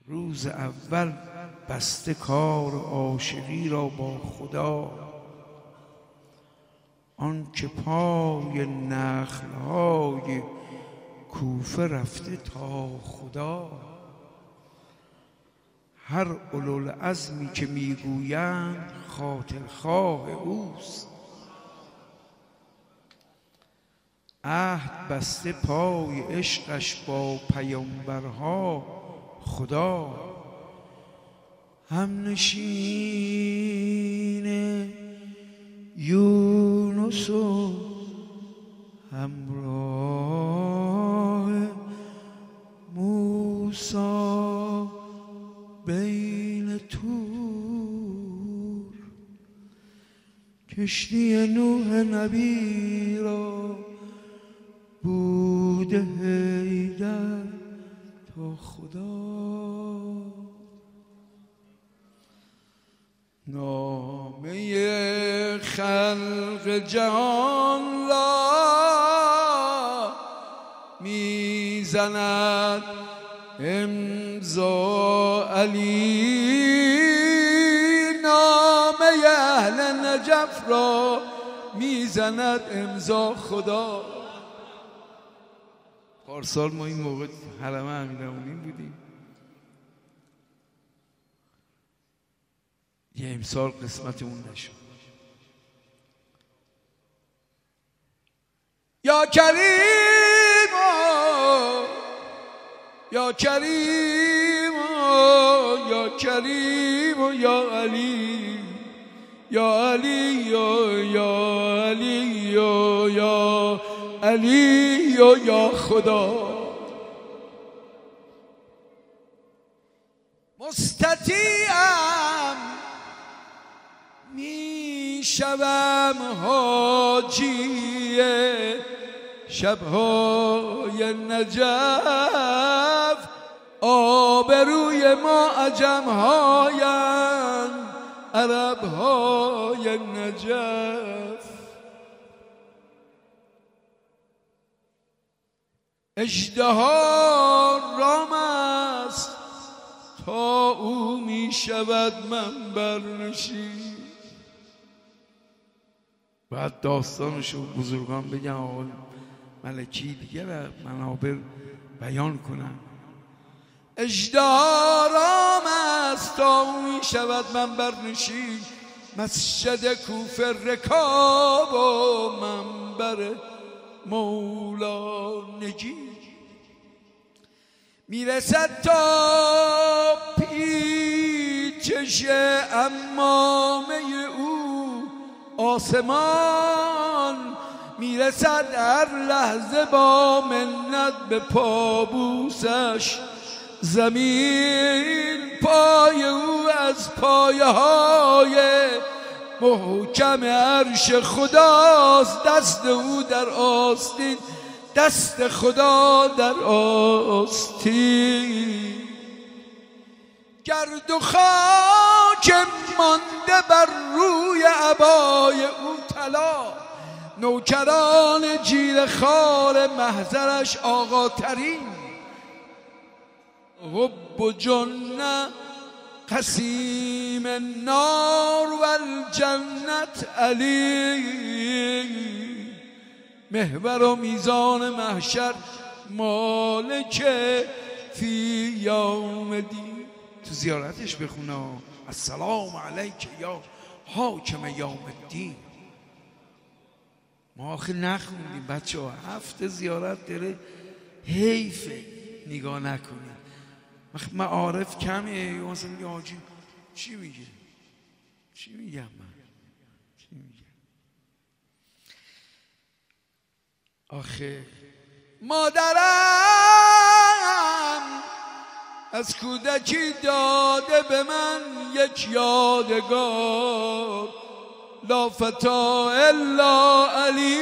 روز اول بسته کار عاشقی را با خدا، آنکه پای نخل‌های کوفه رفته تا خدا. هر اولوالعزمی که میگویند خاطرخواه اوست، عهد بسته پای عشقش با پیامبرها خدا. همنشین یونس و همراه موسی بین طور، کشتی نوح نبی را بوده حیدر تا خدا. نامه خلق جهان را میزند امضا علی، نامه اهل نجف را میزند امضا خدا. پارسال ما این موقع حرم امیرالمومنین بودیم، یه امسال قسمتمون نشد. یا کریم یا کریم یا کریم یا علی یا علی یا علی یا علی یا خدا. مستطیعم میشوم حاجی شبهای نجف، آبروی ما عجم‌هایم عرب‌های نجف. اژدها رام است تا او می شود منبرنشین. بعد داستانشو بزرگان بگن، آقا ملکی دیگه و منابر بیان کنن. اژدها رام است تا او می شود منبرنشین، مسجد کوفه رکاب و منبر مولا نگین. میرسد تا پیچش عمامه او آسمان، میرسد هر لحظه با منت به پابوسش زمین. پای او از پایه های محکم عرش خداست، دست او در آستین دست خدا در آستین. گرد و خاک مانده بر روی عبای او طلا، نوکران جیل خار محضرش آقا ترین. حب و جنه قسیم النار و الجنت علی، محور و میزان محشر مالک فی یوم دین. تو زیارتش بخونه السلام علیک یا حاکم یوم الدین. ما آخه نخوندیم بچه ها، 7 زیارت داره، حیفه نگاه نکنیم. معارف کمه، مثلا میگه حاجی چی میگه؟ چی میگم من؟ چی میگم؟ آخه مادرم از کودکی داده به من یک یادگار، لا فتا الا علی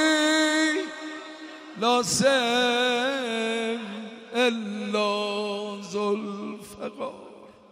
لا سر الا ذوالفقار.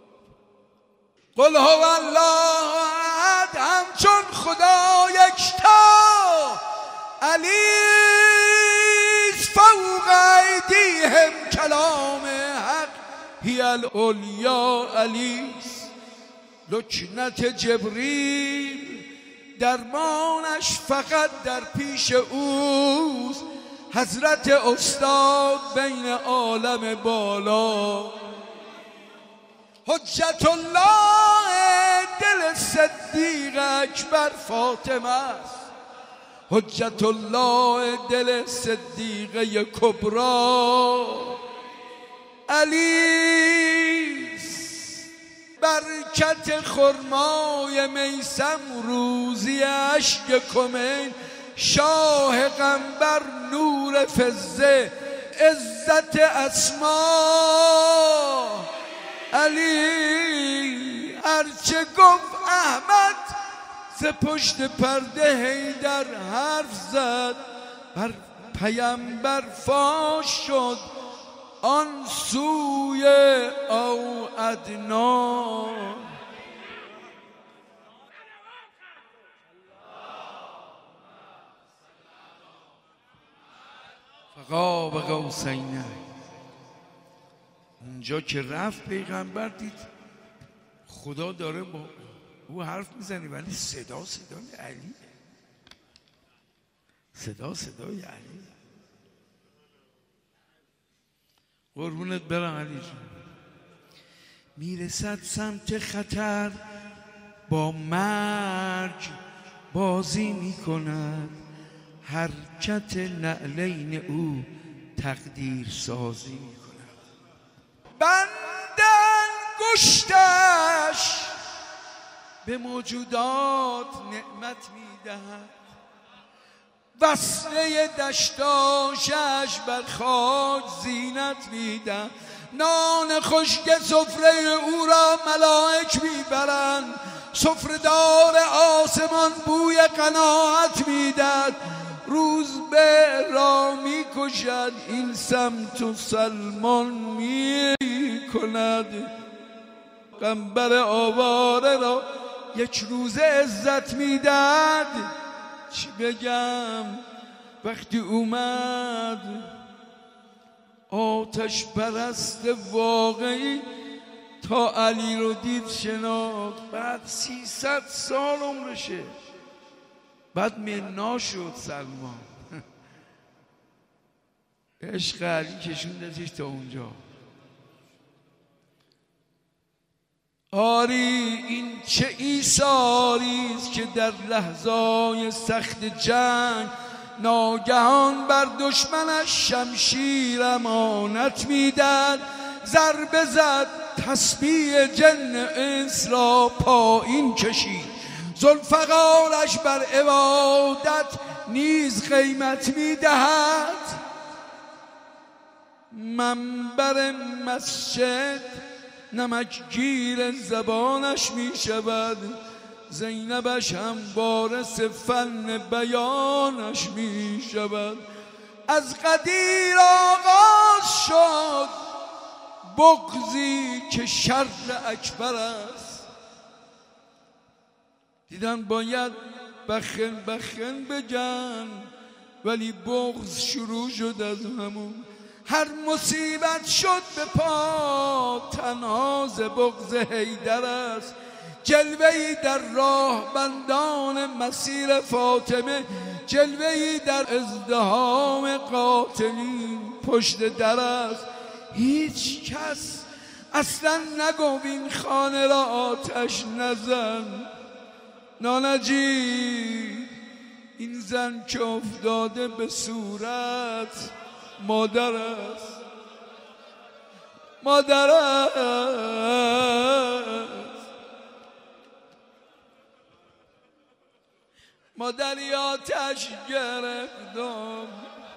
قل هو الله احد همچون خدا یکتا، علی فوق ایدیهم کلام حق هی العلیا علیست. لکنت جبریل درمانش فقط در پیش اوست. حضرت استاد بین عالم بالا. حجت الله دل صدیق اکبر فاطمه است. حجت الله دل صدیقه کبرا علی است. برکت خرمای میسم روزی اشک کمین. شاه قنبر نور فزه عزت اسما علی. هرچه گفت احمد ز پشت پرده حیدر حرف زد. بر پیمبر فاش شد آن سوی او ادنا. فقاب قوسین. اونجا که رفت پیغمبر دید خدا داره با او حرف میزنه ولی صدا صدای علی. صدا صدای علی. قربونت برم علی جون. میرسد سمت خطر با مرگ بازی میکند. حرکت نعلین او تقدیر سازی میکند. بندن گشتش به موجودات نعمت میدهد. وصله دشتاشش بر خاک زینت میدهد. نان خشک سفره او را ملائک میبرند. سفره‌دار آسمان بوی قناعت میدهد. روز به را میکشد این سمت و سلمان میکند. قنبر آواره را یک روز عزت میداد. چی بگم وقتی اومد آتش پرست واقعی تا علی رو دید شناخت. بعد 300 سال عمرشه. بعد منا شد سلمان. عشق علی کشوندتش تا اونجا. آری این چه ایثاری است که در لحظای سخت جنگ ناگهان بر دشمنش شمشیر امانت میداد. ضربه زد تسبیح جن انس را پایین کشید. ذوالفقارش بر عبادت نیز قیمت میدهد. منبر مسجد نمکگیر زبانش می شود. زینبش هم وارث فن بیانش می شود. از قدیر آغاز شد بغضی که شر اکبر است. دیدن باید بخن بخن بگن ولی بغض شروع شد از همون. هر مصیبت شد به پا تنها ز بغض حیدر است. جلوه‌ای در راه بندان مسیر فاطمه. جلوه‌ای در ازدحام قاتلین پشت در است. هیچ کس اصلا نگفت این خانه را آتش نزن. نانجی این زن که افتاده به صورت مادر است. مادر است. مادری آتش گرفتم.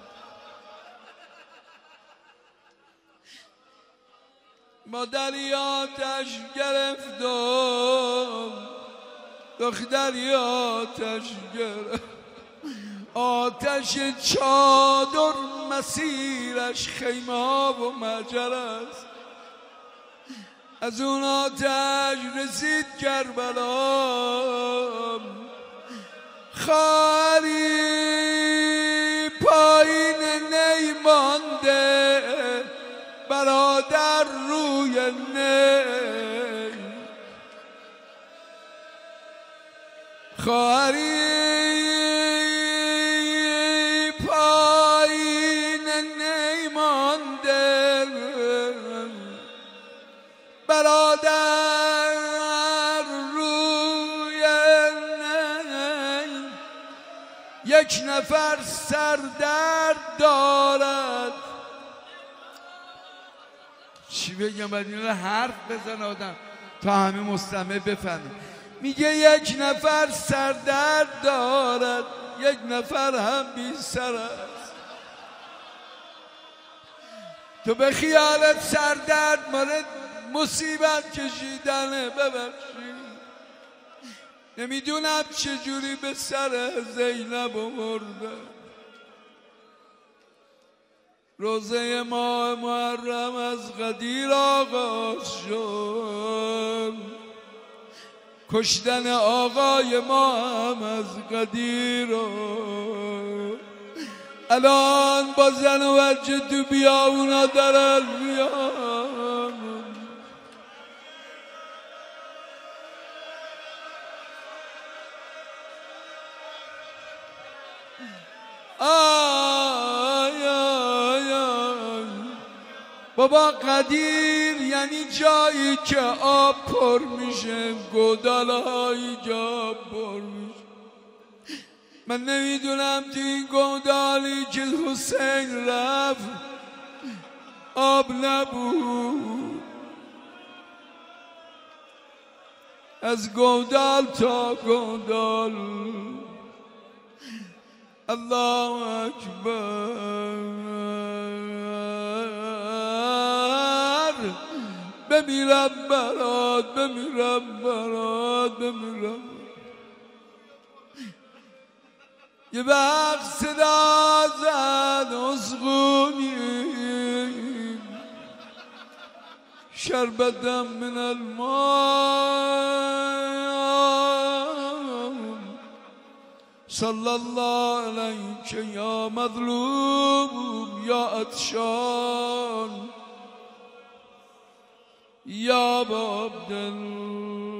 مادری آتش گرفتم. دختری آتش گرفت. آتش چادر مسیرش خیمه و مجر است. از اون آتش رسید کربلا. خواهری پایین نی مانده. برادر روی خواهری پایین نیمانده برادر روی یک نفر سردرد دارد. چی بگم باید این رو حرف بزن آدم تا همه مستمع بفهمه. میگه یک نفر سردرد دارد، یک نفر هم بی سر است. تو به خیالت سردرد مورد مصیبت کشیدنه. ببخشید نمیدونم چجوری به سر زینب آورده. روزه ماه محرم از غدیر آغاز شد، کشتن آقای ما هم از غدیر. الان با زن و بچه تو بیابونا دارن میان. بابا غدیر یعنی جایی که آب پر میشه، گودال‌های جا پر میشه. من نمیدونم تو این گودالی که حسین رفت آب نبود. از گودال تا گودال الله اکبر. بمیرم برات، بمیرم برات، بمیرم. یه وقت صدا زد اسقونی شربتم من الماء صلی الله علیک یا مظلوم یا عطشان یا عبدالله.